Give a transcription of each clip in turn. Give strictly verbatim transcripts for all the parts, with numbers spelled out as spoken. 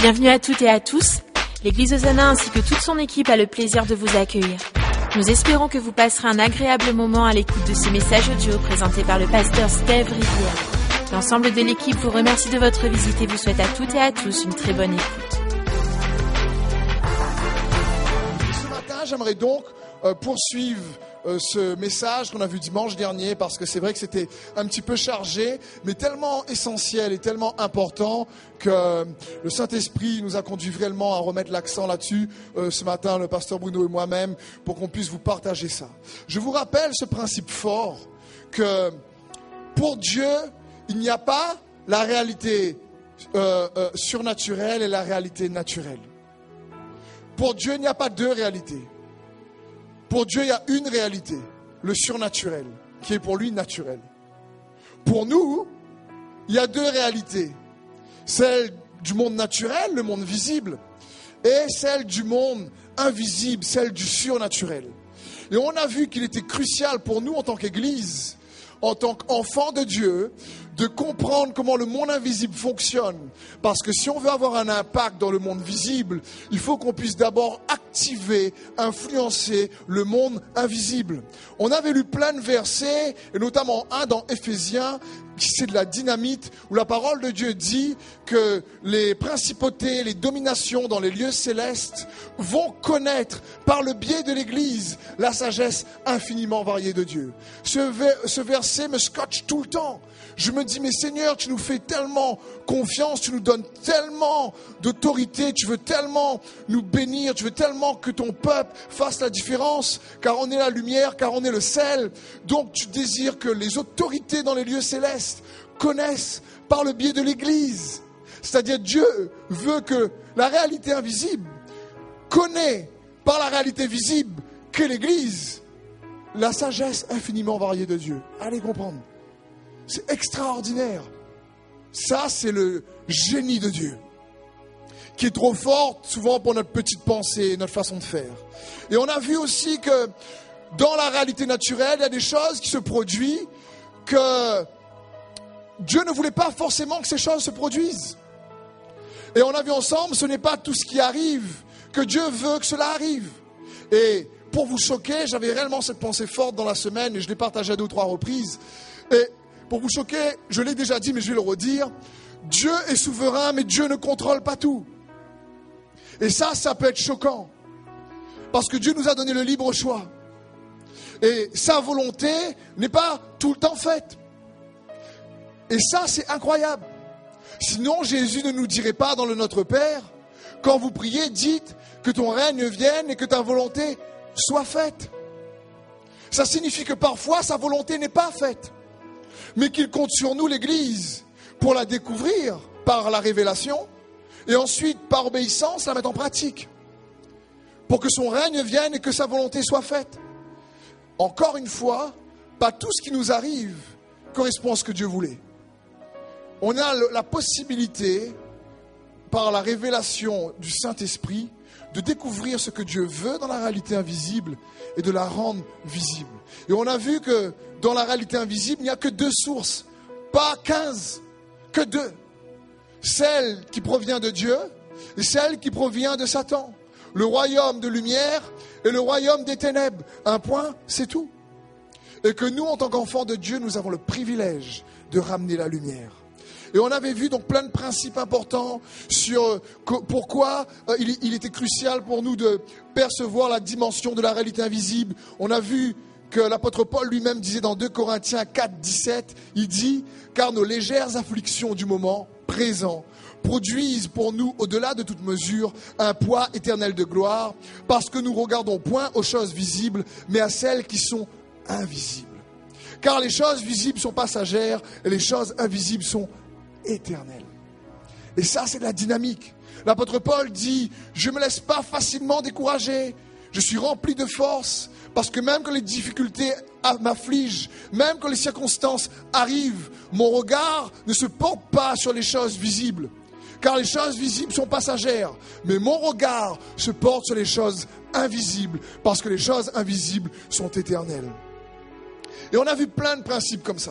Bienvenue à toutes et à tous. L'Église Hosanna ainsi que toute son équipe a le plaisir de vous accueillir. Nous espérons que vous passerez un agréable moment à l'écoute de ce message audio présenté par le pasteur Steve Rivière. L'ensemble de l'équipe vous remercie de votre visite et vous souhaite à toutes et à tous une très bonne écoute. Ce matin, j'aimerais donc euh, poursuivre euh, ce message qu'on a vu dimanche dernier, parce que c'est vrai que c'était un petit peu chargé, mais tellement essentiel et tellement important que euh, le Saint-Esprit nous a conduit vraiment à remettre l'accent là-dessus euh, ce matin, le pasteur Bruno et moi-même, pour qu'on puisse vous partager ça. Je vous rappelle ce principe fort que pour Dieu, il n'y a pas la réalité euh, euh, surnaturelle et la réalité naturelle. Pour Dieu, il n'y a pas deux réalités. Pour Dieu, il y a une réalité, le surnaturel, qui est pour lui naturel. Pour nous, il y a deux réalités. Celle du monde naturel, le monde visible, et celle du monde invisible, celle du surnaturel. Et on a vu qu'il était crucial pour nous en tant qu'Église, en tant qu'enfants de Dieu, de comprendre comment le monde invisible fonctionne. Parce que si on veut avoir un impact dans le monde visible, il faut qu'on puisse d'abord activer, influencer le monde invisible. On avait lu plein de versets, et notamment un dans Éphésiens, qui c'est de la dynamite, où la parole de Dieu dit que les principautés, les dominations dans les lieux célestes vont connaître par le biais de l'Église la sagesse infiniment variée de Dieu. Ce, ver- ce verset me scotche tout le temps. Je me dis, mais Seigneur, tu nous fais tellement confiance, tu nous donnes tellement d'autorité, tu veux tellement nous bénir, tu veux tellement que ton peuple fasse la différence, car on est la lumière, car on est le sel. Donc tu désires que les autorités dans les lieux célestes connaissent par le biais de l'Église. C'est-à-dire Dieu veut que la réalité invisible connaisse par la réalité visible que l'Église la sagesse infiniment variée de Dieu. Allez comprendre. C'est extraordinaire. Ça, c'est le génie de Dieu, qui est trop fort souvent pour notre petite pensée, notre façon de faire. Et on a vu aussi que dans la réalité naturelle, il y a des choses qui se produisent que Dieu ne voulait pas forcément que ces choses se produisent. Et on a vu ensemble, ce n'est pas tout ce qui arrive que Dieu veut que cela arrive. Et pour vous choquer, j'avais réellement cette pensée forte dans la semaine et je l'ai partagée à deux ou trois reprises. Et pour vous choquer, je l'ai déjà dit, mais je vais le redire. Dieu est souverain, mais Dieu ne contrôle pas tout. Et ça, ça peut être choquant. Parce que Dieu nous a donné le libre choix. Et sa volonté n'est pas tout le temps faite. Et ça, c'est incroyable. Sinon, Jésus ne nous dirait pas dans le Notre Père, quand vous priez, dites que ton règne vienne et que ta volonté soit faite. Ça signifie que parfois, sa volonté n'est pas faite. Mais qu'il compte sur nous, l'Église, pour la découvrir par la révélation et ensuite, par obéissance, la mettre en pratique pour que son règne vienne et que sa volonté soit faite. Encore une fois, pas tout ce qui nous arrive correspond à ce que Dieu voulait. On a la possibilité, par la révélation du Saint-Esprit, de découvrir ce que Dieu veut dans la réalité invisible et de la rendre visible. Et on a vu que dans la réalité invisible, il n'y a que deux sources, pas quinze, que deux. Celle qui provient de Dieu et celle qui provient de Satan. Le royaume de lumière et le royaume des ténèbres. Un point, c'est tout. Et que nous, en tant qu'enfants de Dieu, nous avons le privilège de ramener la lumière. Et on avait vu donc plein de principes importants sur euh, pourquoi euh, il, il était crucial pour nous de percevoir la dimension de la réalité invisible. On a vu que l'apôtre Paul lui-même disait dans deux Corinthiens quatre, dix-sept, il dit « Car nos légères afflictions du moment présent produisent pour nous, au-delà de toute mesure, un poids éternel de gloire, parce que nous regardons point aux choses visibles, mais à celles qui sont invisibles. Car les choses visibles sont passagères et les choses invisibles sont éternelles. » Et ça, c'est de la dynamique. L'apôtre Paul dit « Je ne me laisse pas facilement décourager. Je suis rempli de force parce que même quand les difficultés m'affligent, même quand les circonstances arrivent, mon regard ne se porte pas sur les choses visibles. Car les choses visibles sont passagères, mais mon regard se porte sur les choses invisibles parce que les choses invisibles sont éternelles. » Et on a vu plein de principes comme ça.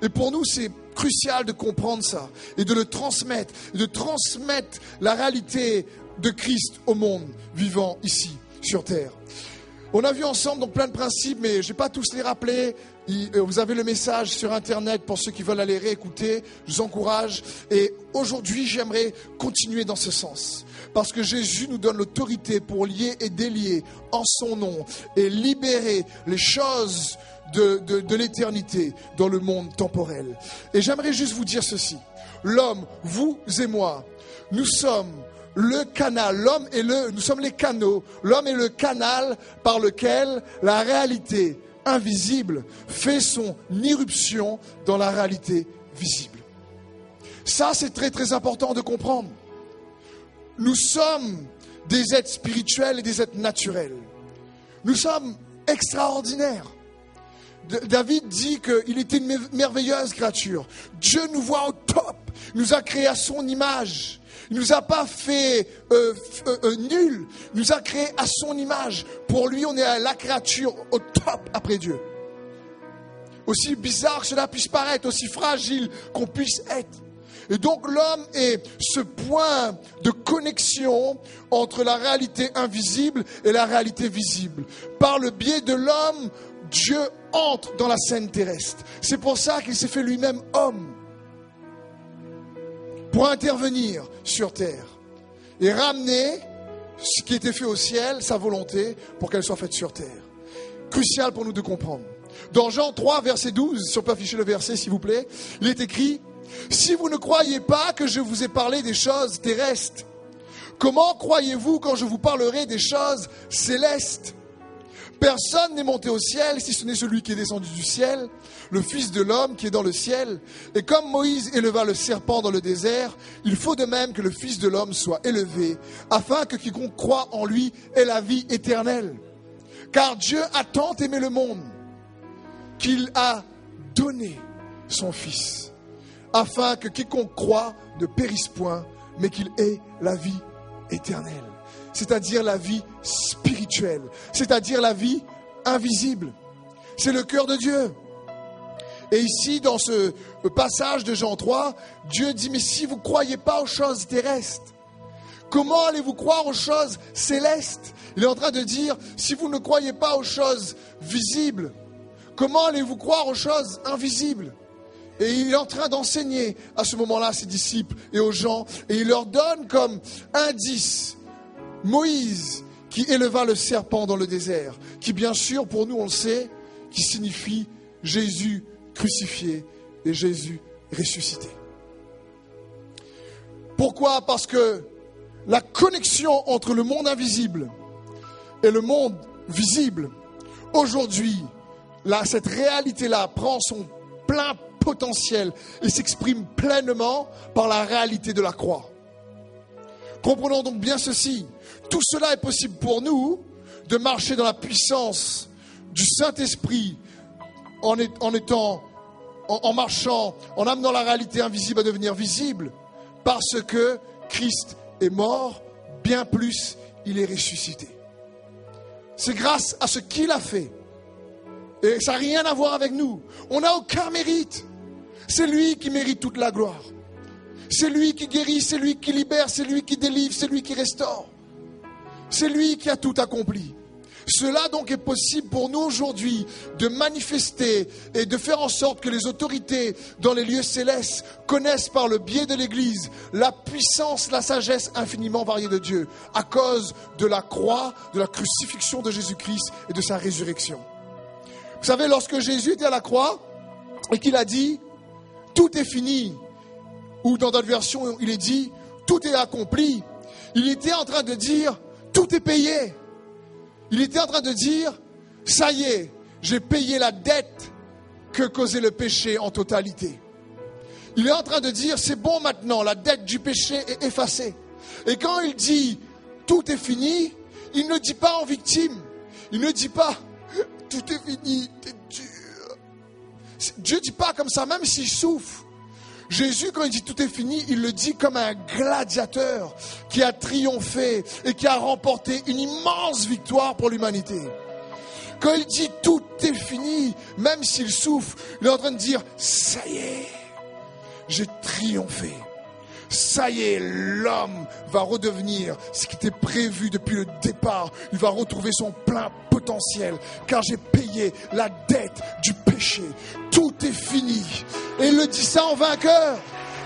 Et pour nous, c'est crucial de comprendre ça et de le transmettre, et de transmettre la réalité de Christ au monde vivant ici sur terre. On a vu ensemble donc plein de principes, mais je ne vais pas tous les rappeler. Vous avez le message sur Internet pour ceux qui veulent aller réécouter. Je vous encourage. Et aujourd'hui, j'aimerais continuer dans ce sens. Parce que Jésus nous donne l'autorité pour lier et délier en son nom et libérer les choses de, de, de l'éternité dans le monde temporel. Et j'aimerais juste vous dire ceci. L'homme, vous et moi, nous sommes le canal, l'homme est le, nous sommes les canaux, l'homme est le canal par lequel la réalité invisible fait son irruption dans la réalité visible. Ça, c'est très très important de comprendre. Nous sommes des êtres spirituels et des êtres naturels. Nous sommes extraordinaires. David dit qu'il était une merveilleuse créature. Dieu nous voit au top. Il nous a créés à son image. Il ne nous a pas fait euh, euh, euh, nul. Il nous a créés à son image. Pour lui, on est la créature au top après Dieu. Aussi bizarre que cela puisse paraître, aussi fragile qu'on puisse être. Et donc l'homme est ce point de connexion entre la réalité invisible et la réalité visible. Par le biais de l'homme, Dieu entre dans la scène terrestre. C'est pour ça qu'il s'est fait lui-même homme. Pour intervenir sur terre. Et ramener ce qui était fait au ciel, sa volonté, pour qu'elle soit faite sur terre. Crucial pour nous de comprendre. Dans Jean trois, verset douze, si on peut afficher le verset s'il vous plaît, il est écrit: si vous ne croyez pas que je vous ai parlé des choses terrestres, comment croyez-vous quand je vous parlerai des choses célestes? Personne n'est monté au ciel si ce n'est celui qui est descendu du ciel, le Fils de l'homme qui est dans le ciel. Et comme Moïse éleva le serpent dans le désert, il faut de même que le Fils de l'homme soit élevé, afin que quiconque croit en lui ait la vie éternelle. Car Dieu a tant aimé le monde qu'il a donné son Fils, afin que quiconque croit ne périsse point, mais qu'il ait la vie éternelle. C'est-à-dire la vie spirituelle, c'est-à-dire la vie invisible. C'est le cœur de Dieu. Et ici, dans ce passage de Jean trois, Dieu dit, mais si vous ne croyez pas aux choses terrestres, comment allez-vous croire aux choses célestes? Il est en train de dire, si vous ne croyez pas aux choses visibles, comment allez-vous croire aux choses invisibles? Et il est en train d'enseigner à ce moment-là à ses disciples et aux gens, et il leur donne comme indice Moïse qui éleva le serpent dans le désert, qui bien sûr pour nous on le sait, qui signifie Jésus crucifié et Jésus ressuscité. Pourquoi? Parce que la connexion entre le monde invisible et le monde visible, aujourd'hui, là, cette réalité-là prend son plein potentiel et s'exprime pleinement par la réalité de la croix. Comprenons donc bien ceci. Tout cela est possible pour nous de marcher dans la puissance du Saint-Esprit en, est, en étant, en, en marchant, en amenant la réalité invisible à devenir visible, parce que Christ est mort, bien plus, il est ressuscité. C'est grâce à ce qu'il a fait. Et ça n'a rien à voir avec nous. On n'a aucun mérite. C'est lui qui mérite toute la gloire. C'est lui qui guérit, c'est lui qui libère, c'est lui qui délivre, c'est lui qui restaure. C'est lui qui a tout accompli. Cela donc est possible pour nous aujourd'hui de manifester et de faire en sorte que les autorités dans les lieux célestes connaissent par le biais de l'Église la puissance, la sagesse infiniment variée de Dieu à cause de la croix, de la crucifixion de Jésus-Christ et de sa résurrection. Vous savez, lorsque Jésus était à la croix et qu'il a dit « tout est fini », ou dans d'autres versions il est dit « tout est accompli », il était en train de dire « tout est payé ». Il était en train de dire, ça y est, j'ai payé la dette que causait le péché en totalité. Il est en train de dire, c'est bon maintenant, la dette du péché est effacée. Et quand il dit, tout est fini, il ne dit pas en victime. Il ne dit pas, tout est fini, c'est dur. Dieu ne dit pas comme ça, même s'il souffre. Jésus, quand il dit tout est fini, il le dit comme un gladiateur qui a triomphé et qui a remporté une immense victoire pour l'humanité. Quand il dit tout est fini, même s'il souffre, il est en train de dire ça y est, j'ai triomphé. Ça y est, l'homme va redevenir ce qui était prévu depuis le départ. Il va retrouver son plein potentiel, car j'ai payé la dette du péché. Tout est fini. Et il le dit ça en vainqueur.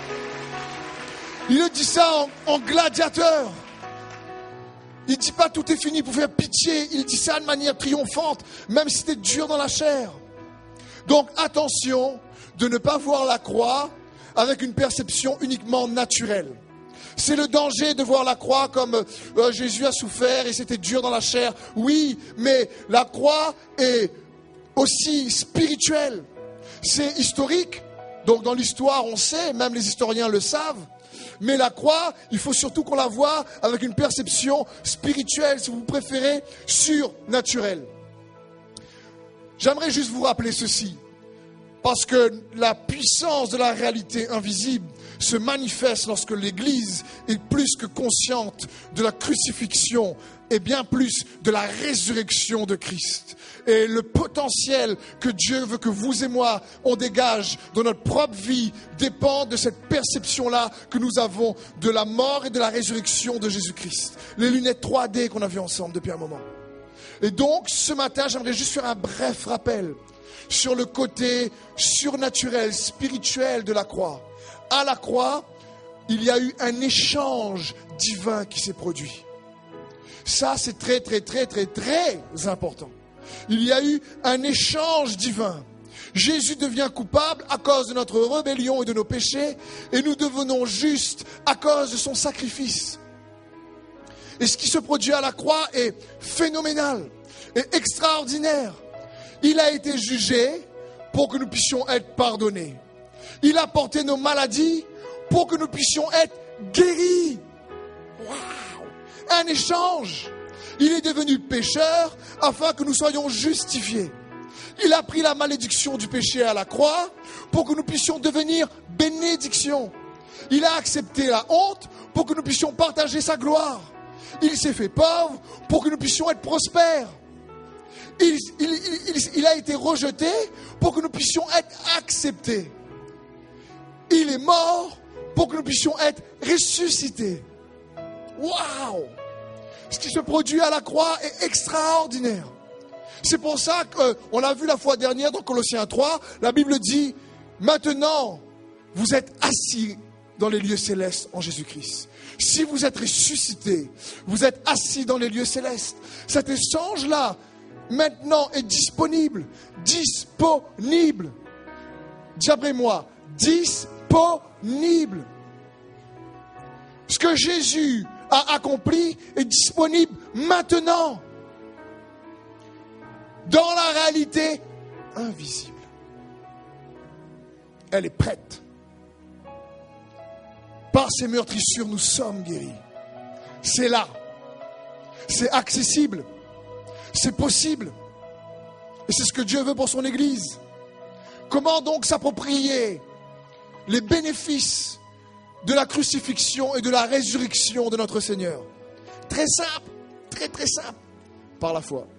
Il le dit ça en, en gladiateur. Il ne dit pas tout est fini pour faire pitié. Il dit ça de manière triomphante, même si c'était dur dans la chair. Donc attention de ne pas voir la croix avec une perception uniquement naturelle. C'est le danger de voir la croix comme euh, Jésus a souffert et c'était dur dans la chair. Oui, mais la croix est aussi spirituelle. C'est historique, donc dans l'histoire on sait, même les historiens le savent. Mais la croix, il faut surtout qu'on la voie avec une perception spirituelle, si vous préférez, surnaturelle. J'aimerais juste vous rappeler ceci. Parce que la puissance de la réalité invisible se manifeste lorsque l'Église est plus que consciente de la crucifixion et bien plus de la résurrection de Christ. Et le potentiel que Dieu veut que vous et moi, on dégage dans notre propre vie dépend de cette perception-là que nous avons de la mort et de la résurrection de Jésus-Christ. Les lunettes trois D qu'on a vues ensemble depuis un moment. Et donc, ce matin, j'aimerais juste faire un bref rappel sur le côté surnaturel, spirituel de la croix. À la croix, il y a eu un échange divin qui s'est produit. Ça, c'est très, très, très, très, très important. Il y a eu un échange divin. Jésus devient coupable à cause de notre rébellion et de nos péchés, et nous devenons justes à cause de son sacrifice. Et ce qui se produit à la croix est phénoménal et extraordinaire. Il a été jugé pour que nous puissions être pardonnés. Il a porté nos maladies pour que nous puissions être guéris. Waouh! Un échange. Il est devenu pécheur afin que nous soyons justifiés. Il a pris la malédiction du péché à la croix pour que nous puissions devenir bénédiction. Il a accepté la honte pour que nous puissions partager sa gloire. Il s'est fait pauvre pour que nous puissions être prospères. Il, il, il, il a été rejeté pour que nous puissions être acceptés. Il est mort pour que nous puissions être ressuscités. Waouh! Ce qui se produit à la croix est extraordinaire. C'est pour ça qu'on l'a vu la fois dernière dans Colossiens trois, la Bible dit, maintenant, vous êtes assis dans les lieux célestes en Jésus-Christ. Si vous êtes ressuscités, vous êtes assis dans les lieux célestes. Cet échange-là, maintenant, est disponible. Disponible. Dis après moi, disponible. Ce que Jésus a accompli est disponible maintenant. Dans la réalité invisible. Elle est prête. Par ses meurtrissures, nous sommes guéris. C'est là. C'est accessible. C'est possible. Et c'est ce que Dieu veut pour son Église. Comment donc s'approprier les bénéfices de la crucifixion et de la résurrection de notre Seigneur? Très simple. Très très simple. Par la foi.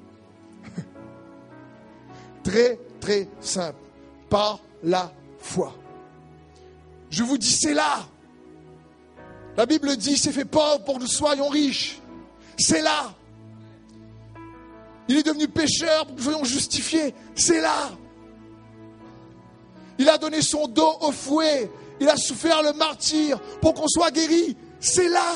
Très très simple. Par la foi. Je vous dis, c'est là. La Bible dit, c'est fait pauvre pour que nous soyons riches. C'est là. Il est devenu pécheur pour que nous soyons justifiés. C'est là. Il a donné son dos au fouet. Il a souffert le martyre pour qu'on soit guéri. C'est là.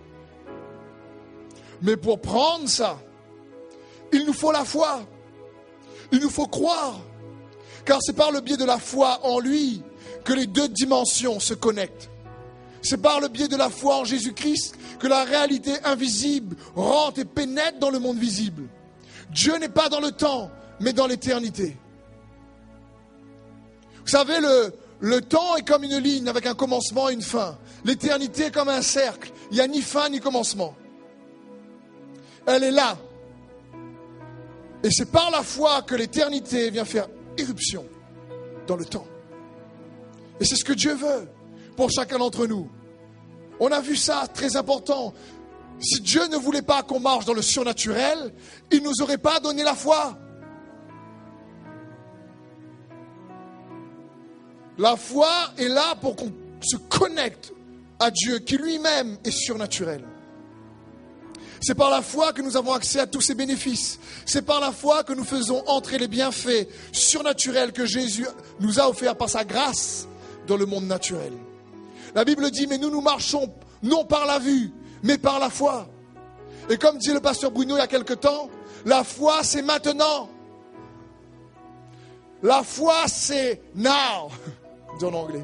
Mais pour prendre ça, il nous faut la foi. Il nous faut croire. Car c'est par le biais de la foi en lui que les deux dimensions se connectent. C'est par le biais de la foi en Jésus-Christ que la réalité invisible rentre et pénètre dans le monde visible. Dieu n'est pas dans le temps, mais dans l'éternité. Vous savez, le, le temps est comme une ligne avec un commencement et une fin. L'éternité est comme un cercle. Il n'y a ni fin ni commencement. Elle est là. Et c'est par la foi que l'éternité vient faire irruption dans le temps. Et c'est ce que Dieu veut pour chacun d'entre nous. On a vu ça, très important. Si Dieu ne voulait pas qu'on marche dans le surnaturel, il ne nous aurait pas donné la foi. La foi est là pour qu'on se connecte à Dieu qui lui-même est surnaturel. C'est par la foi que nous avons accès à tous ces bénéfices. C'est par la foi que nous faisons entrer les bienfaits surnaturels que Jésus nous a offerts par sa grâce dans le monde naturel. La Bible dit, mais nous, nous marchons non par la vue, mais par la foi. Et comme dit le pasteur Bruno il y a quelque temps, la foi c'est maintenant. La foi c'est now, dit en anglais.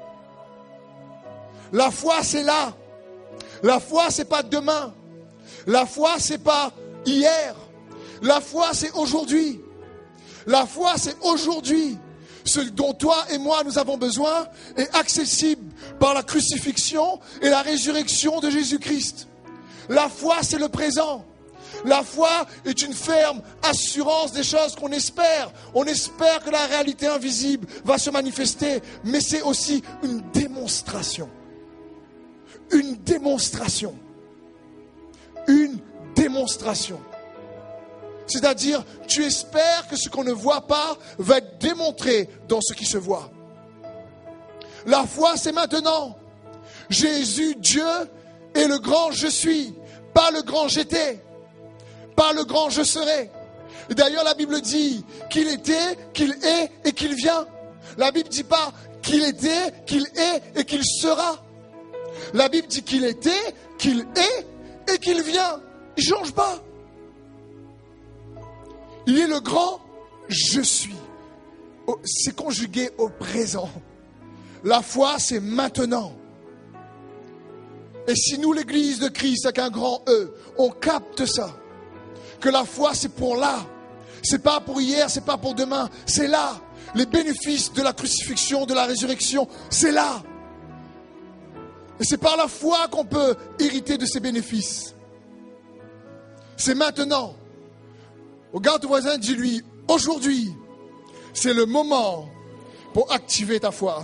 La foi c'est là. La foi c'est pas demain. La foi c'est pas hier. La foi c'est aujourd'hui. La foi c'est aujourd'hui. Ce dont toi et moi nous avons besoin est accessible par la crucifixion et la résurrection de Jésus-Christ. La foi c'est le présent. La foi est une ferme assurance des choses qu'on espère. On espère que la réalité invisible va se manifester, mais c'est aussi une démonstration. Une démonstration. Une démonstration. C'est-à-dire, tu espères que ce qu'on ne voit pas va être démontré dans ce qui se voit. La foi, c'est maintenant. Jésus, Dieu, est le grand je suis, pas le grand j'étais, pas le grand je serai. Et d'ailleurs, la Bible dit qu'il était, qu'il est et qu'il vient. La Bible ne dit pas qu'il était, qu'il est et qu'il sera. La Bible dit qu'il était, qu'il est et qu'il vient. Il ne change pas. Il est le grand je suis. C'est conjugué au présent. La foi, c'est maintenant. Et si nous, l'Église de Christ, avec un grand E, on capte ça, que la foi, c'est pour là. C'est pas pour hier, c'est pas pour demain. C'est là. Les bénéfices de la crucifixion, de la résurrection, c'est là. Et c'est par la foi qu'on peut hériter de ces bénéfices. C'est maintenant. Regarde ton voisin, dis-lui, aujourd'hui, c'est le moment pour activer ta foi.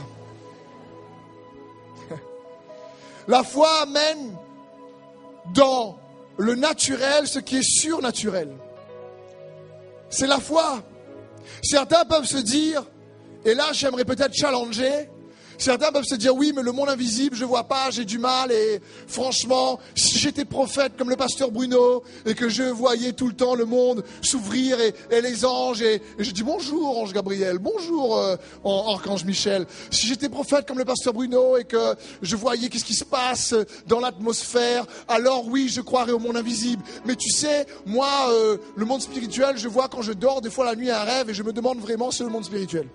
La foi amène dans le naturel ce qui est surnaturel. C'est la foi. Certains peuvent se dire, et là j'aimerais peut-être challenger, certains peuvent se dire, oui, mais le monde invisible, je ne vois pas, j'ai du mal. Et franchement, si j'étais prophète comme le pasteur Bruno et que je voyais tout le temps le monde s'ouvrir et, et les anges, et, et je dis bonjour ange Gabriel, bonjour euh, archange Michel. Si j'étais prophète comme le pasteur Bruno et que je voyais qu'est-ce qui se passe dans l'atmosphère, alors oui, je croirais au monde invisible. Mais tu sais, moi, euh, le monde spirituel, je vois quand je dors, des fois la nuit, un rêve, et je me demande vraiment si c'est le monde spirituel.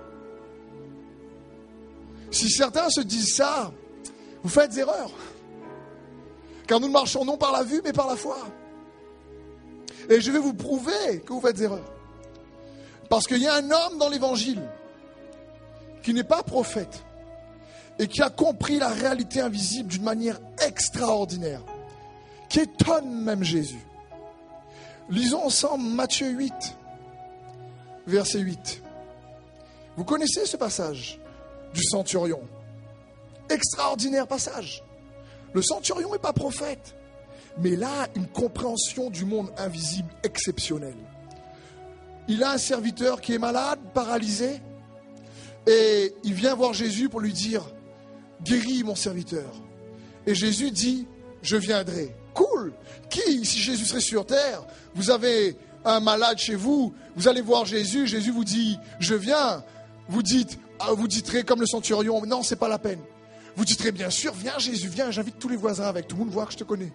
Si certains se disent ça, vous faites erreur. Car nous ne marchons non par la vue, mais par la foi. Et je vais vous prouver que vous faites erreur. Parce qu'il y a un homme dans l'évangile qui n'est pas prophète et qui a compris la réalité invisible d'une manière extraordinaire, qui étonne même Jésus. Lisons ensemble Matthieu huit, verset huit. Vous connaissez ce passage du centurion. Extraordinaire passage. Le centurion n'est pas prophète, mais il a une compréhension du monde invisible exceptionnelle. Il a un serviteur qui est malade, paralysé, et il vient voir Jésus pour lui dire « Guéris mon serviteur ». Et Jésus dit « Je viendrai ». Cool. Qui, si Jésus serait sur terre, vous avez un malade chez vous, vous allez voir Jésus, Jésus vous dit « Je viens ». Vous dites Ah, vous direz comme le centurion, non, c'est pas la peine. Vous direz bien sûr, viens Jésus, viens, j'invite tous les voisins avec, tout le monde voit que je te connais.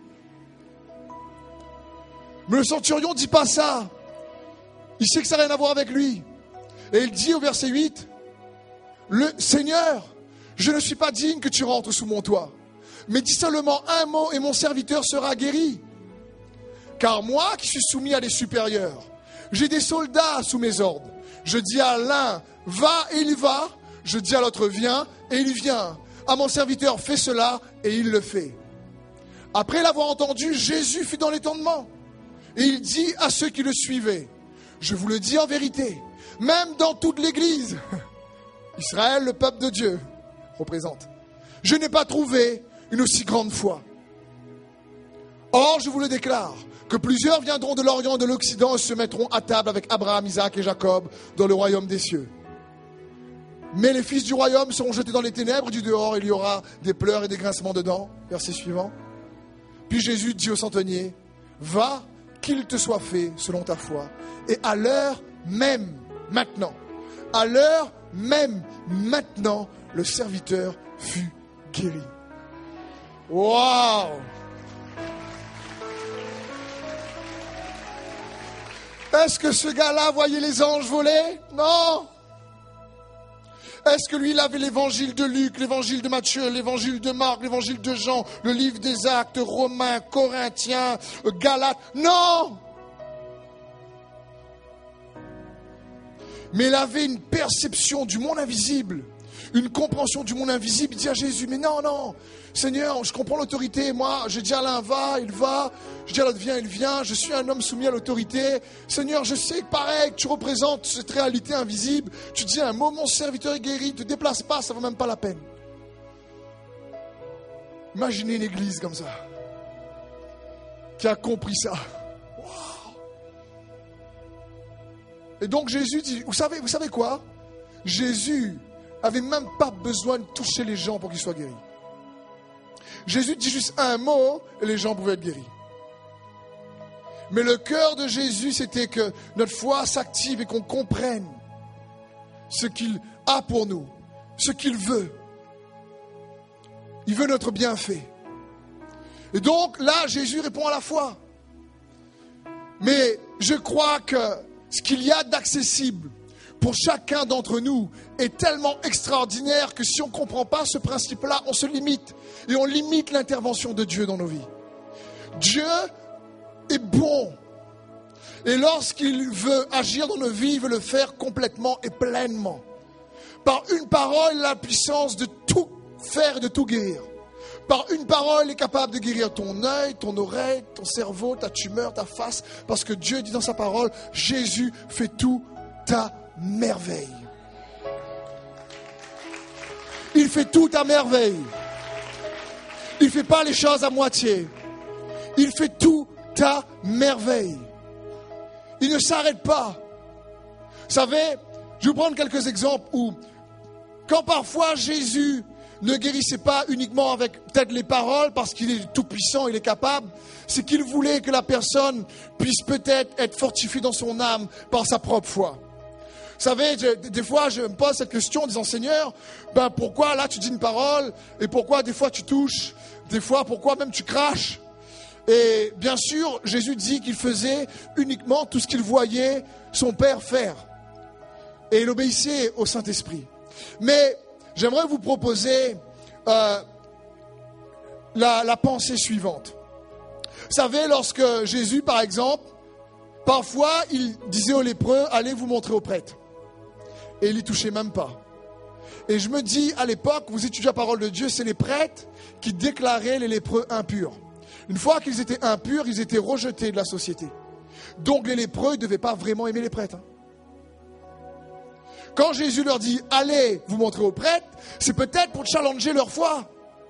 Mais le centurion ne dit pas ça. Il sait que ça n'a rien à voir avec lui. Et il dit au verset huit, le Seigneur, je ne suis pas digne que tu rentres sous mon toit, mais dis seulement un mot et mon serviteur sera guéri. Car moi qui suis soumis à des supérieurs, j'ai des soldats sous mes ordres. Je dis à l'un, va et il va. Je dis à l'autre, viens et il vient. À mon serviteur, fais cela et il le fait. Après l'avoir entendu, Jésus fut dans l'étonnement. Et il dit à ceux qui le suivaient, je vous le dis en vérité, même dans toute l'église, Israël, le peuple de Dieu, représente, je n'ai pas trouvé une aussi grande foi. Or, je vous le déclare, que plusieurs viendront de l'Orient et de l'Occident et se mettront à table avec Abraham, Isaac et Jacob dans le royaume des cieux. Mais les fils du royaume seront jetés dans les ténèbres, du dehors, il y aura des pleurs et des grincements dedans. Verset suivant. Puis Jésus dit au centenier, va, qu'il te soit fait selon ta foi. Et à l'heure même, maintenant, à l'heure même, maintenant, le serviteur fut guéri. Waouh! Est-ce que ce gars-là voyait les anges voler? Non! Est-ce que lui, il avait l'évangile de Luc, l'évangile de Matthieu, l'évangile de Marc, l'évangile de Jean, le livre des Actes, Romains, Corinthiens, Galates? Non! Mais il avait une perception du monde invisible, une compréhension du monde invisible. Il dit à Jésus, mais non, non, Seigneur, je comprends l'autorité. Moi, je dis à l'un va, il va. Je dis à l'autre viens, il vient. Je suis un homme soumis à l'autorité. Seigneur, je sais que pareil, que tu représentes cette réalité invisible. Tu dis un mot, mon serviteur est guéri. Ne te déplace pas, ça ne vaut même pas la peine. Imaginez une église comme ça, qui a compris ça. Wow. Et donc Jésus dit, vous savez, vous savez quoi? Jésus avait même pas besoin de toucher les gens pour qu'ils soient guéris. Jésus dit juste un mot et les gens pouvaient être guéris. Mais le cœur de Jésus, c'était que notre foi s'active et qu'on comprenne ce qu'il a pour nous, ce qu'il veut. Il veut notre bienfait. Et donc là, Jésus répond à la foi. Mais je crois que ce qu'il y a d'accessible pour chacun d'entre nous est tellement extraordinaire que si on ne comprend pas ce principe-là, on se limite. Et on limite l'intervention de Dieu dans nos vies. Dieu est bon. Et lorsqu'il veut agir dans nos vies, il veut le faire complètement et pleinement. Par une parole, il a la puissance de tout faire et de tout guérir. Par une parole, il est capable de guérir ton œil, ton oreille, ton cerveau, ta tumeur, ta face. Parce que Dieu dit dans sa parole, Jésus fait tout à merveille. Il fait tout à merveille. Il ne fait pas les choses à moitié. Il fait tout à merveille. Il ne s'arrête pas. Vous savez, je vais vous prendre quelques exemples où, quand parfois Jésus ne guérissait pas uniquement avec peut-être les paroles, parce qu'il est tout puissant, il est capable, c'est qu'il voulait que la personne puisse peut-être être fortifiée dans son âme par sa propre foi. Vous savez, je, des fois, je me pose cette question en disant, Seigneur, ben pourquoi là tu dis une parole, et pourquoi des fois tu touches, des fois pourquoi même tu craches. Et bien sûr, Jésus dit qu'il faisait uniquement tout ce qu'il voyait son Père faire. Et il obéissait au Saint-Esprit. Mais j'aimerais vous proposer euh, la, la pensée suivante. Vous savez, lorsque Jésus, par exemple, parfois, il disait aux lépreux, allez vous montrer au prêtre. Et il n'y touchait même pas. Et je me dis, à l'époque, vous étudiez la parole de Dieu, c'est les prêtres qui déclaraient les lépreux impurs. Une fois qu'ils étaient impurs, ils étaient rejetés de la société. Donc les lépreux ne devaient pas vraiment aimer les prêtres. Quand Jésus leur dit, allez vous montrer aux prêtres, c'est peut-être pour challenger leur foi.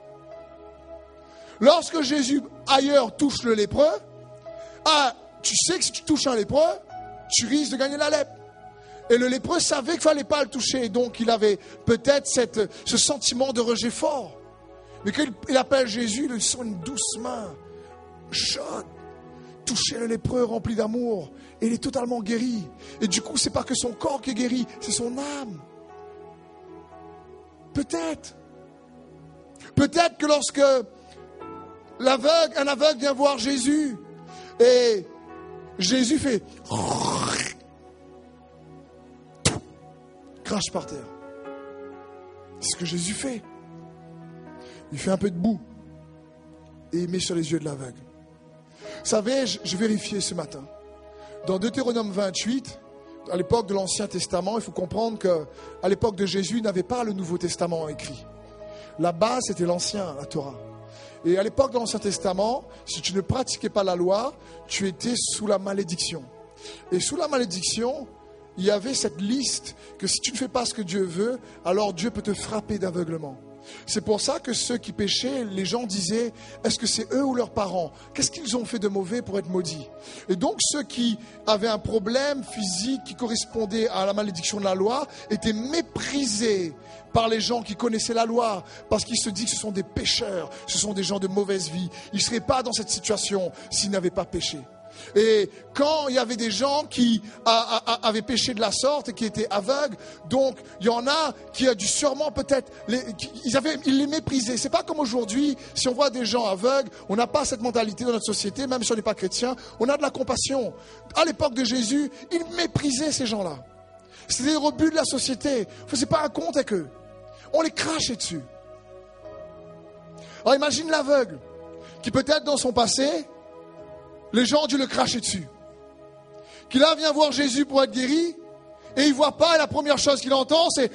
Lorsque Jésus, ailleurs, touche le lépreux, ah, tu sais que si tu touches un lépreux, tu risques de gagner la lèpre. Et le lépreux savait qu'il ne fallait pas le toucher. Donc il avait peut-être cette, ce sentiment de rejet fort. Mais quand il appelle Jésus, il sent une douce main chaude toucher le lépreux rempli d'amour. Et il est totalement guéri. Et du coup, ce n'est pas que son corps qui est guéri, c'est son âme. Peut-être. Peut-être que lorsque l'aveugle, un aveugle vient voir Jésus, et Jésus fait crache par terre. C'est ce que Jésus fait. Il fait un peu de boue et il met sur les yeux de l'aveugle. Vous savez, je, je vérifiais ce matin. Dans Deutéronome vingt-huit, à l'époque de l'Ancien Testament, il faut comprendre qu'à l'époque de Jésus, il n'avait pas le Nouveau Testament écrit. La base, c'était l'Ancien, la Torah. Et à l'époque de l'Ancien Testament, si tu ne pratiquais pas la loi, tu étais sous la malédiction. Et sous la malédiction, il y avait cette liste que si tu ne fais pas ce que Dieu veut, alors Dieu peut te frapper d'aveuglement. C'est pour ça que ceux qui péchaient, les gens disaient, est-ce que c'est eux ou leurs parents? Qu'est-ce qu'ils ont fait de mauvais pour être maudits? Et donc ceux qui avaient un problème physique qui correspondait à la malédiction de la loi étaient méprisés par les gens qui connaissaient la loi, parce qu'ils se disent que ce sont des pécheurs, ce sont des gens de mauvaise vie. Ils ne seraient pas dans cette situation s'ils n'avaient pas péché. Et quand il y avait des gens qui a, a, a, avaient péché de la sorte et qui étaient aveugles, donc il y en a qui a dû sûrement peut-être, les, qui, ils, avaient, ils les méprisaient. C'est pas comme aujourd'hui, si on voit des gens aveugles, on n'a pas cette mentalité dans notre société, même si on n'est pas chrétien, on a de la compassion. À l'époque de Jésus, ils méprisaient ces gens-là. C'était des rebuts de la société. On ne faisait pas un compte avec eux. On les crachait dessus. Alors imagine l'aveugle, qui peut-être dans son passé, les gens ont dû le cracher dessus. Qui là vient voir Jésus pour être guéri, et il ne voit pas, et la première chose qu'il entend, c'est...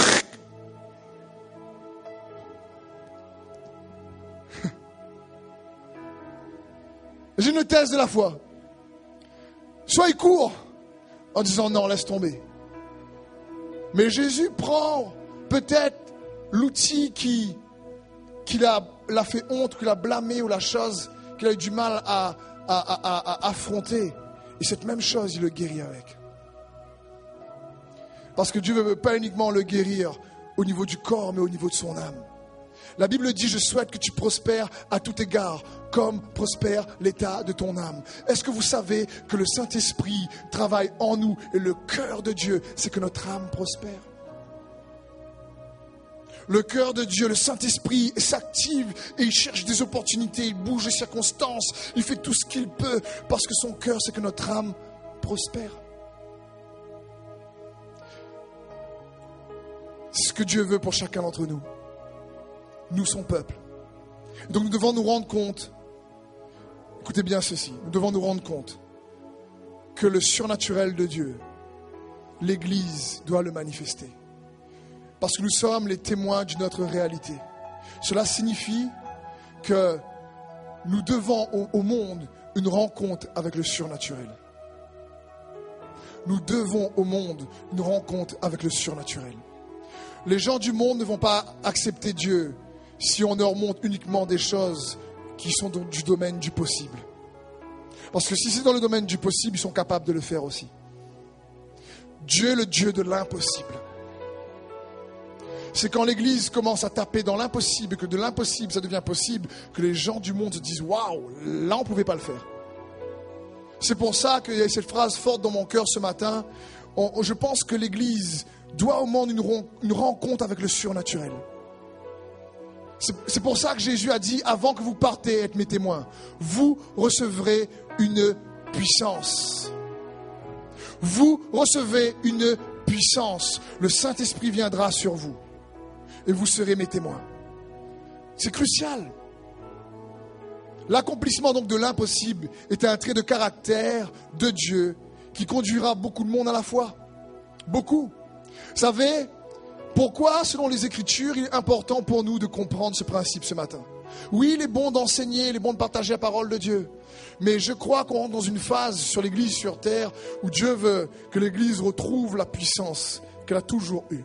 J'ai une thèse de la foi. Soit il court, en disant non, laisse tomber. Mais Jésus prend peut-être l'outil qui, qui l'a, l'a fait honte, qui l'a blâmé, ou la chose qu'il a eu du mal à... À, à, à affronter. Et cette même chose, il le guérit avec. Parce que Dieu ne veut pas uniquement le guérir au niveau du corps, mais au niveau de son âme. La Bible dit, je souhaite que tu prospères à tout égard, comme prospère l'état de ton âme. Est-ce que vous savez que le Saint-Esprit travaille en nous, et le cœur de Dieu, c'est que notre âme prospère? Le cœur de Dieu, le Saint-Esprit s'active et il cherche des opportunités, il bouge les circonstances, il fait tout ce qu'il peut parce que son cœur, c'est que notre âme prospère. C'est ce que Dieu veut pour chacun d'entre nous. Nous, son peuple. Donc nous devons nous rendre compte, écoutez bien ceci, nous devons nous rendre compte que le surnaturel de Dieu, l'Église doit le manifester. Parce que nous sommes les témoins d'une autre réalité. Cela signifie que nous devons au, au monde une rencontre avec le surnaturel. Nous devons au monde une rencontre avec le surnaturel. Les gens du monde ne vont pas accepter Dieu si on leur montre uniquement des choses qui sont dans, du domaine du possible. Parce que si c'est dans le domaine du possible, ils sont capables de le faire aussi. Dieu est le Dieu de l'impossible. C'est quand l'Église commence à taper dans l'impossible et que de l'impossible ça devient possible que les gens du monde se disent « Waouh, là on ne pouvait pas le faire ». C'est pour ça qu'il y a cette phrase forte dans mon cœur ce matin. On, je pense que l'Église doit au monde une, une rencontre avec le surnaturel. C'est, c'est pour ça que Jésus a dit « Avant que vous partez être mes témoins, vous recevrez une puissance. » Vous recevez une puissance. Le Saint-Esprit viendra sur vous. Et vous serez mes témoins. C'est crucial. L'accomplissement donc de l'impossible est un trait de caractère de Dieu qui conduira beaucoup de monde à la foi. Beaucoup. Vous savez, pourquoi, selon les Écritures, il est important pour nous de comprendre ce principe ce matin? Oui, il est bon d'enseigner, il est bon de partager la parole de Dieu. Mais je crois qu'on rentre dans une phase sur l'Église sur terre où Dieu veut que l'Église retrouve la puissance qu'elle a toujours eue.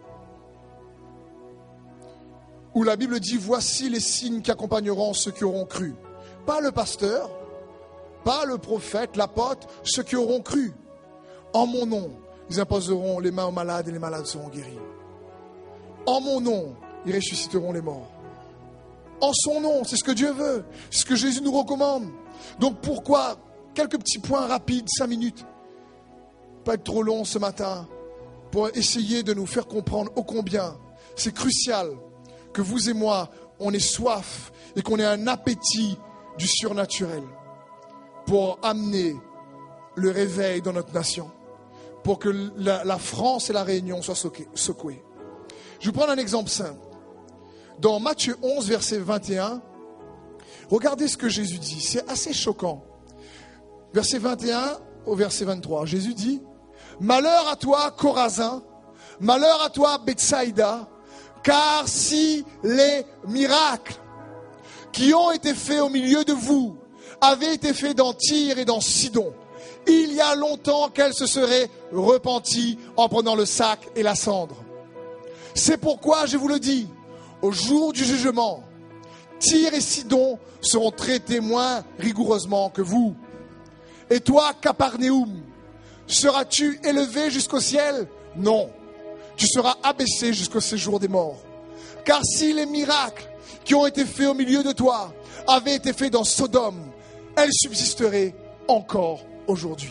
Où la Bible dit, voici les signes qui accompagneront ceux qui auront cru. Pas le pasteur, pas le prophète, l'apôtre, ceux qui auront cru. En mon nom, ils imposeront les mains aux malades et les malades seront guéris. En mon nom, ils ressusciteront les morts. En son nom, c'est ce que Dieu veut, c'est ce que Jésus nous recommande. Donc pourquoi, quelques petits points rapides, cinq minutes, pas être trop long ce matin, pour essayer de nous faire comprendre ô combien c'est crucial que vous et moi, on ait soif et qu'on ait un appétit du surnaturel pour amener le réveil dans notre nation, pour que la, la France et la Réunion soient secouées. Je vais vous prendre un exemple simple. Dans Matthieu onze, verset vingt et un, regardez ce que Jésus dit. C'est assez choquant. Verset vingt et un au verset vingt-trois. Jésus dit, « Malheur à toi, Chorazin, malheur à toi, Bethsaïda, car si les miracles qui ont été faits au milieu de vous avaient été faits dans Tyr et dans Sidon, il y a longtemps qu'elle se serait repentie en prenant le sac et la cendre. C'est pourquoi je vous le dis, au jour du jugement, Tyr et Sidon seront traités moins rigoureusement que vous. Et toi, Capernaum, seras-tu élevé jusqu'au ciel? Non, tu seras abaissé jusqu'au séjour des morts. Car si les miracles qui ont été faits au milieu de toi avaient été faits dans Sodome, elles subsisteraient encore aujourd'hui.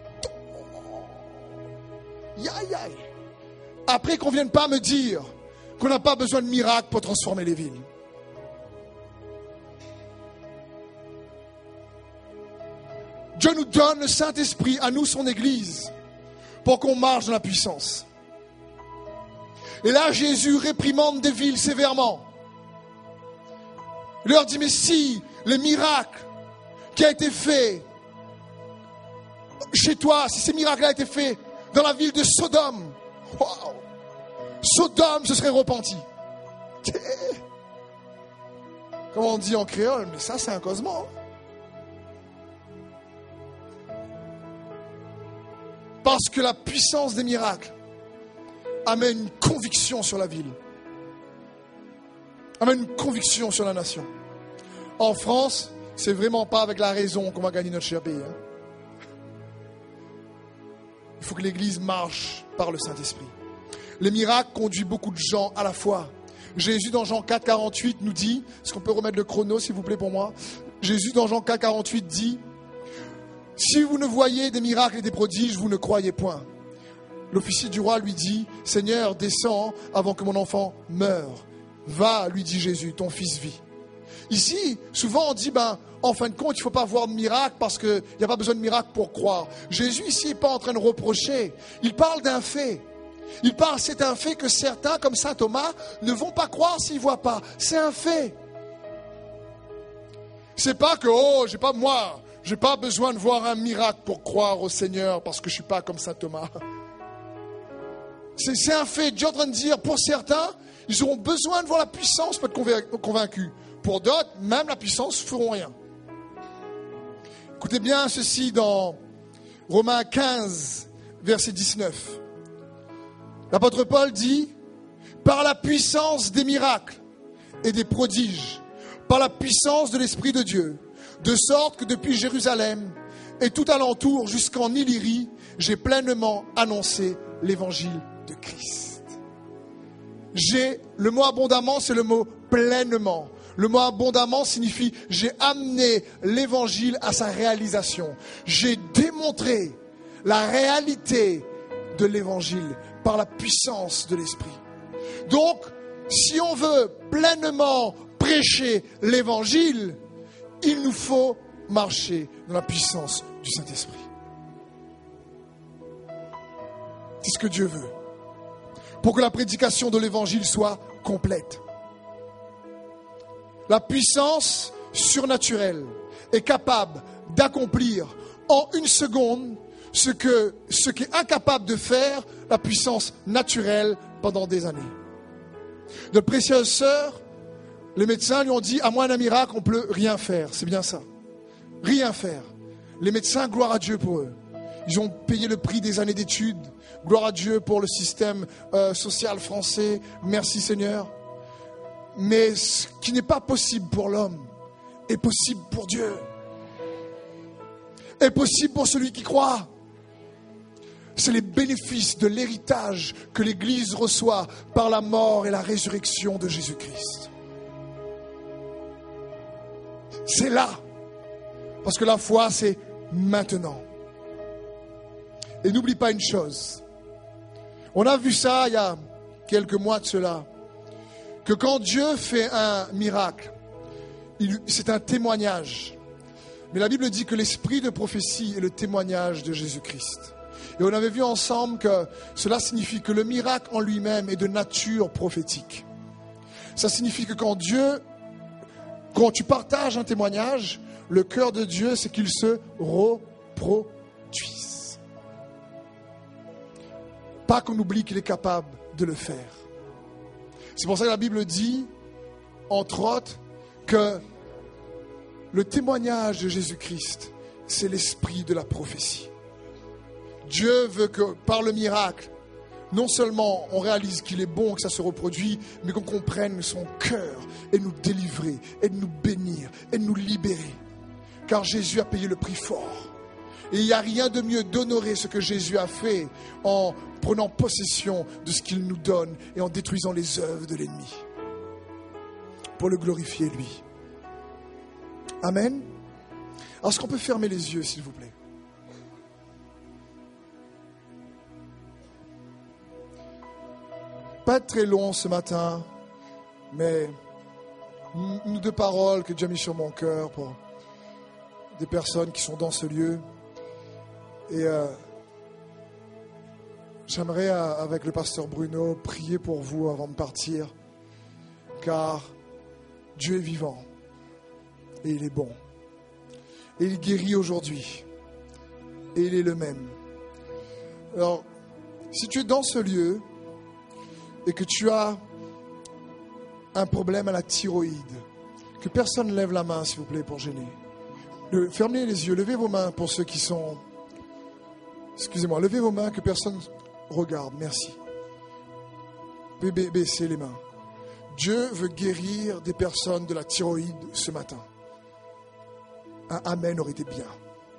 Aïe, aïe. Après qu'on ne vienne pas me dire qu'on n'a pas besoin de miracles pour transformer les villes. Dieu nous donne le Saint-Esprit, à nous son Église, pour qu'on marche dans la puissance. Et là, Jésus réprimande des villes sévèrement. Il leur dit, mais si les miracles qui ont été faits chez toi, si ces miracles ont été faits dans la ville de Sodome, wow, Sodome se serait repenti. Comment on dit en créole? Mais ça, c'est un causement. Parce que la puissance des miracles amène une conviction sur la ville. Amène une conviction sur la nation. En France, c'est vraiment pas avec la raison qu'on va gagner notre cher pays. Hein. Il faut que l'Église marche par le Saint-Esprit. Les miracles conduisent beaucoup de gens à la foi. Jésus dans Jean quatre, quarante-huit nous dit, est-ce qu'on peut remettre le chrono s'il vous plaît pour moi? Jésus dans Jean quatre, quarante-huit dit, si vous ne voyez des miracles et des prodiges, vous ne croyez point. L'officier du roi lui dit, Seigneur, descends avant que mon enfant meure. Va, lui dit Jésus, ton fils vit. Ici, souvent on dit, ben, en fin de compte, il ne faut pas voir de miracle parce qu'il n'y a pas besoin de miracle pour croire. Jésus ici n'est pas en train de reprocher. Il parle d'un fait. Il parle, c'est un fait que certains, comme saint Thomas, ne vont pas croire s'ils ne voient pas. C'est un fait. C'est pas que, oh, j'ai pas, moi, j'ai pas besoin de voir un miracle pour croire au Seigneur parce que je ne suis pas comme saint Thomas. C'est, c'est un fait. Dieu est en train de dire, pour certains, ils auront besoin de voir la puissance pour être convaincus. Pour d'autres, même la puissance ne feront rien. Écoutez bien ceci dans Romains quinze, verset dix-neuf. L'apôtre Paul dit, par la puissance des miracles et des prodiges, par la puissance de l'Esprit de Dieu, de sorte que depuis Jérusalem et tout alentour jusqu'en Illyrie, j'ai pleinement annoncé l'évangile de Christ. J'ai, le mot abondamment, c'est le mot pleinement. Le mot abondamment signifie j'ai amené l'évangile à sa réalisation. J'ai démontré la réalité de l'évangile par la puissance de l'Esprit. Donc, si on veut pleinement prêcher l'évangile, il nous faut marcher dans la puissance du Saint-Esprit. C'est ce que Dieu veut. Pour que la prédication de l'évangile soit complète. La puissance surnaturelle est capable d'accomplir en une seconde ce que ce qui est incapable de faire la puissance naturelle pendant des années. Notre précieuse sœur, les médecins lui ont dit, à moins d'un miracle, on ne peut rien faire. C'est bien ça. Rien faire. Les médecins, gloire à Dieu pour eux. Ils ont payé le prix des années d'études. Gloire à Dieu pour le système euh, social français. Merci Seigneur. Mais ce qui n'est pas possible pour l'homme est possible pour Dieu. Est possible pour celui qui croit. C'est les bénéfices de l'héritage que l'Église reçoit par la mort et la résurrection de Jésus-Christ. C'est là. Parce que la foi, c'est maintenant. Et n'oublie pas une chose. On a vu ça il y a quelques mois de cela. Que quand Dieu fait un miracle, il, c'est un témoignage. Mais la Bible dit que l'esprit de prophétie est le témoignage de Jésus-Christ. Et on avait vu ensemble que cela signifie que le miracle en lui-même est de nature prophétique. Ça signifie que quand Dieu, quand tu partages un témoignage, le cœur de Dieu, c'est qu'il se reproduise. Pas qu'on oublie qu'il est capable de le faire. C'est pour ça que la Bible dit, entre autres, que le témoignage de Jésus-Christ, c'est l'esprit de la prophétie. Dieu veut que, par le miracle, non seulement on réalise qu'il est bon, que ça se reproduit, mais qu'on comprenne son cœur et nous délivrer, et de nous bénir, et de nous libérer. Car Jésus a payé le prix fort. Et il n'y a rien de mieux d'honorer ce que Jésus a fait en prenant possession de ce qu'il nous donne et en détruisant les œuvres de l'ennemi. Pour le glorifier, lui. Amen. Alors, est-ce qu'on peut fermer les yeux, s'il vous plaît? Pas très long ce matin, mais une ou deux paroles que Dieu a mis sur mon cœur pour des personnes qui sont dans ce lieu. Et euh, j'aimerais, euh, avec le pasteur Bruno, prier pour vous avant de partir, car Dieu est vivant et il est bon. Et il guérit aujourd'hui et il est le même. Alors, si tu es dans ce lieu et que tu as un problème à la thyroïde, que personne lève la main, s'il vous plaît, pour gêner. Le, fermez les yeux, levez vos mains pour ceux qui sont... Excusez-moi, levez vos mains, que personne regarde, merci. Baissez les mains. Dieu veut guérir des personnes de la thyroïde ce matin. Un amen aurait été bien.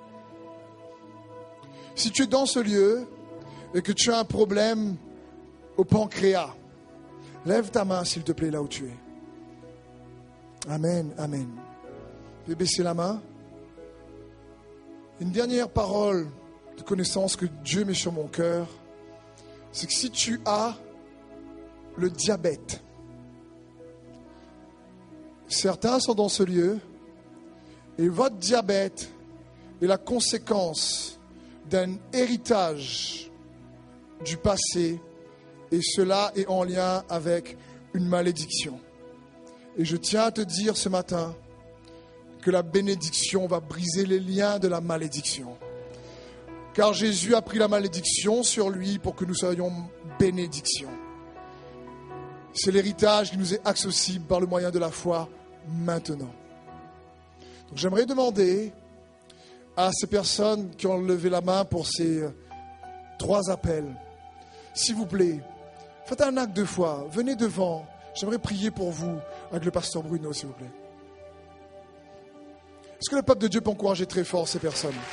Si tu es dans ce lieu et que tu as un problème au pancréas, lève ta main, s'il te plaît, là où tu es. Amen, amen. Je vais baisser la main. Une dernière parole de connaissance que Dieu met sur mon cœur, c'est que si tu as le diabète, certains sont dans ce lieu, et votre diabète est la conséquence d'un héritage du passé, et cela est en lien avec une malédiction. Et je tiens à te dire ce matin que la bénédiction va briser les liens de la malédiction. Car Jésus a pris la malédiction sur lui pour que nous soyons bénédiction. C'est l'héritage qui nous est accessible par le moyen de la foi maintenant. Donc j'aimerais demander à ces personnes qui ont levé la main pour ces trois appels, s'il vous plaît, faites un acte de foi, venez devant. J'aimerais prier pour vous avec le pasteur Bruno, s'il vous plaît. Est-ce que le peuple de Dieu peut encourager très fort ces personnes ?